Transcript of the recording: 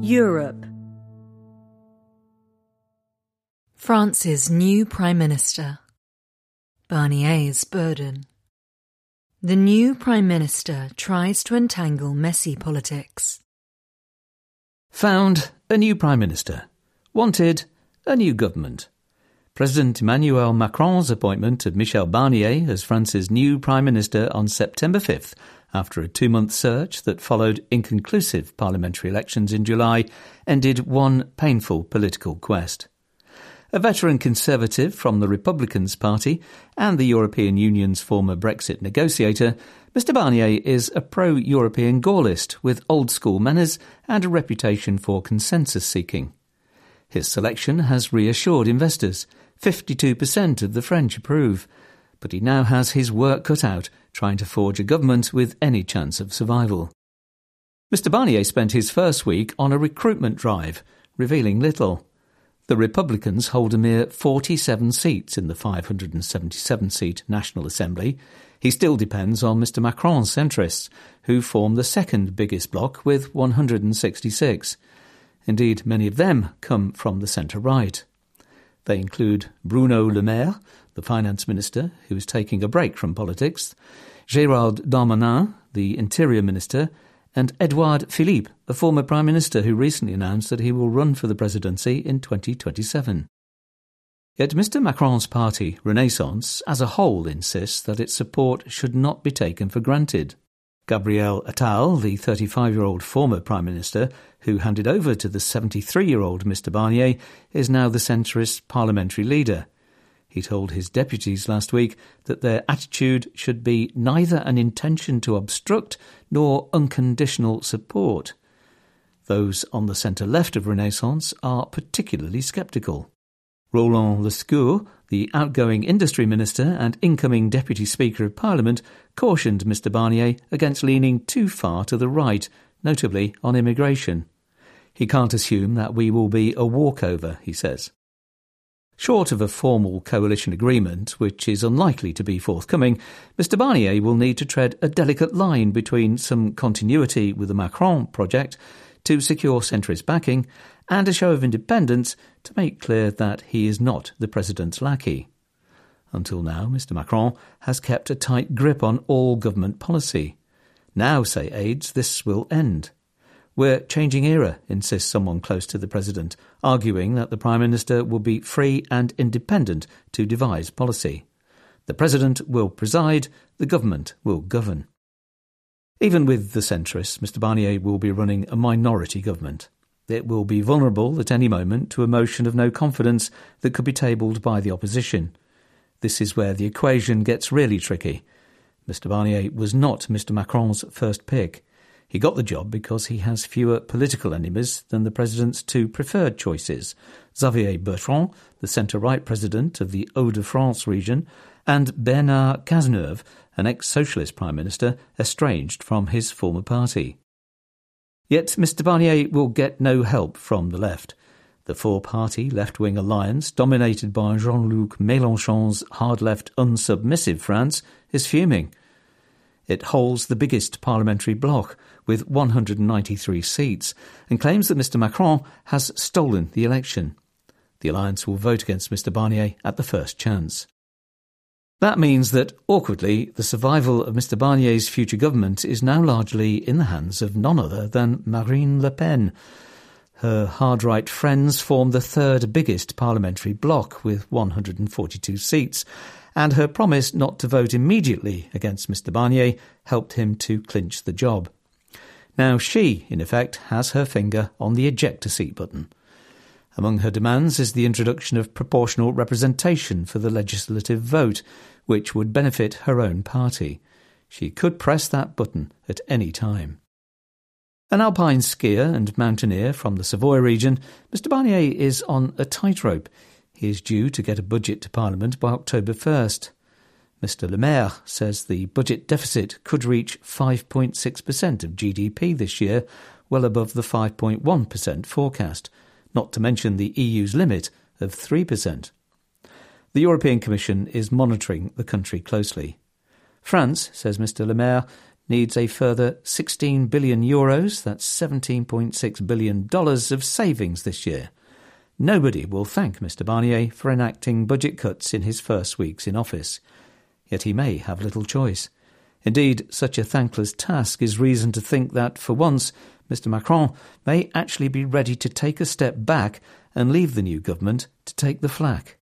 Europe. France's new Prime Minister. Barnier's burden. The new Prime Minister tries to entangle messy politics. Found a new Prime Minister. Wanted a new government. President Emmanuel Macron's appointment of Michel Barnier as France's new Prime Minister on September 5th, after a 2-month search that followed inconclusive parliamentary elections in July, ended one painful political quest. A veteran Conservative from the Republicans Party and the European Union's former Brexit negotiator, Mr Barnier is a pro-European Gaullist with old-school manners and a reputation for consensus-seeking. His selection has reassured investors. 52% of the French approve. But he now has his work cut out trying to forge a government with any chance of survival. Mr Barnier spent his first week on a recruitment drive, revealing little. The Republicans hold a mere 47 seats in the 577-seat National Assembly. He still depends on Mr Macron's centrists, who form the second biggest bloc with 166. Indeed, many of them come from the centre-right. They include Bruno Le Maire, the finance minister, who is taking a break from politics, Gérald Darmanin, the interior minister, and Édouard Philippe, a former prime minister who recently announced that he will run for the presidency in 2027. Yet Mr Macron's party, Renaissance, as a whole insists that its support should not be taken for granted. Gabriel Attal, the 35-year-old former Prime Minister, who handed over to the 73-year-old Mr Barnier, is now the centrist parliamentary leader. He told his deputies last week that their attitude should be neither an intention to obstruct nor unconditional support. Those on the centre-left of Renaissance are particularly sceptical. Roland Lescure, the outgoing industry minister and incoming deputy speaker of Parliament, cautioned Mr Barnier against leaning too far to the right, notably on immigration. He can't assume that we will be a walkover, he says. Short of a formal coalition agreement, which is unlikely to be forthcoming, Mr Barnier will need to tread a delicate line between some continuity with the Macron project to secure centrist backing and a show of independence to make clear that he is not the president's lackey. Until now, Mr Macron has kept a tight grip on all government policy. Now, say aides, this will end. We're changing era, insists someone close to the president, arguing that the Prime Minister will be free and independent to devise policy. The president will preside, the government will govern. Even with the centrists, Mr Barnier will be running a minority government. It will be vulnerable at any moment to a motion of no confidence that could be tabled by the opposition. This is where the equation gets really tricky. Mr Barnier was not Mr Macron's first pick. He got the job because he has fewer political enemies than the president's two preferred choices, Xavier Bertrand, the centre-right president of the Hauts-de-France region, and Bernard Cazeneuve, an ex-socialist prime minister estranged from his former party. Yet Mr Barnier will get no help from the left. The four-party left-wing alliance, dominated by Jean-Luc Mélenchon's hard-left unsubmissive France, is fuming. It holds the biggest parliamentary bloc, with 193 seats, and claims that Mr Macron has stolen the election. The alliance will vote against Mr Barnier at the first chance. That means that, awkwardly, the survival of Mr Barnier's future government is now largely in the hands of none other than Marine Le Pen. Her hard-right friends form the third biggest parliamentary bloc with 142 seats, and her promise not to vote immediately against Mr Barnier helped him to clinch the job. Now she, in effect, has her finger on the ejector seat button. Among her demands is the introduction of proportional representation for the legislative vote, which would benefit her own party. She could press that button at any time. An alpine skier and mountaineer from the Savoy region, Mr Barnier is on a tightrope. He is due to get a budget to Parliament by October 1st. Mr Le Maire says the budget deficit could reach 5.6% of GDP this year, well above the 5.1% forecast, not to mention the EU's limit of 3%. The European Commission is monitoring the country closely. France, says Mr Le Maire, needs a further €16 billion, that's $17.6 billion of savings this year. Nobody will thank Mr Barnier for enacting budget cuts in his first weeks in office. Yet he may have little choice. Indeed, such a thankless task is reason to think that, for once, Mr Macron may actually be ready to take a step back and leave the new government to take the flak.